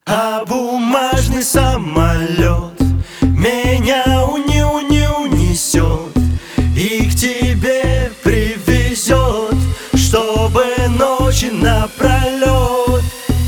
А бумажный самолет меня унесет и к тебе привезет, чтобы ночи напролет.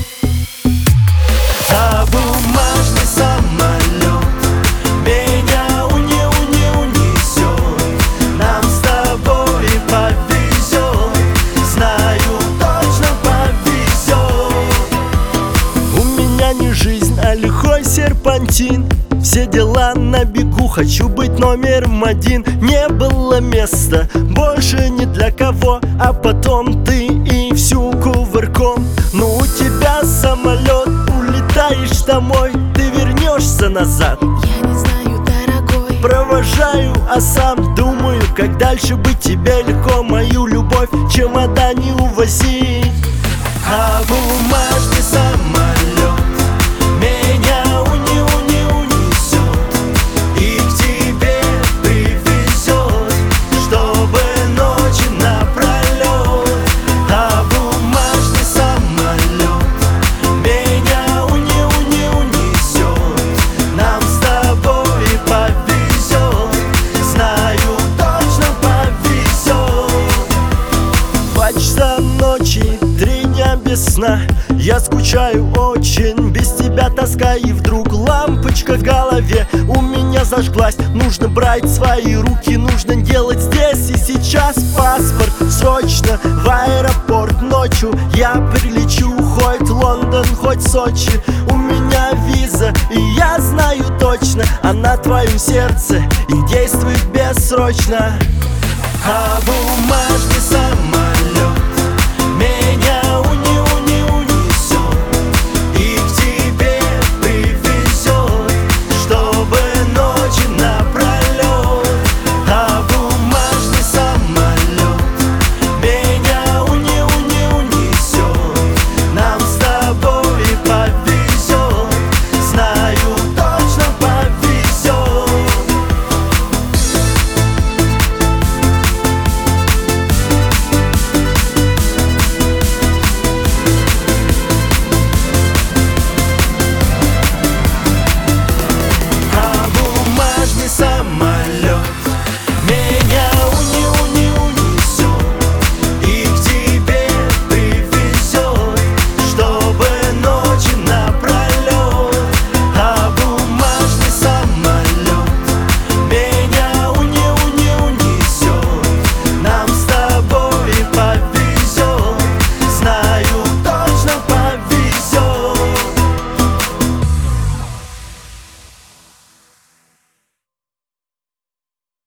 А бумажный самолет меня унесет, нам с тобой повезет, знаю, точно повезет. У меня не жизнь, а лихой серпантин. Все дела на бегу, хочу быть номером один. Не было места больше ни для кого, а потом ты и всю кувырком. Ну у тебя самолет, улетаешь домой, ты вернешься назад. Я не знаю, дорогой. Провожаю, а сам думаю, как дальше быть тебе легко. Мою любовь в чемодане увозить. А бумажный самолет меня унесет и к тебе привезет, чтобы ночи напролет. А бумажный самолет меня унесет, нам с тобой повезет, знаю, точно повезет. 2 часа ночи, 3 дня без сна. Я скучаю очень, без тебя тоска. И вдруг лампочка в голове у меня зажглась. Нужно брать в свои руки, нужно делать здесь и сейчас паспорт. Срочно в аэропорт ночью я прилечу, хоть Лондон, хоть Сочи. У меня виза, и я знаю точно, она в твоем сердце и действует бессрочно. А бумажный самолет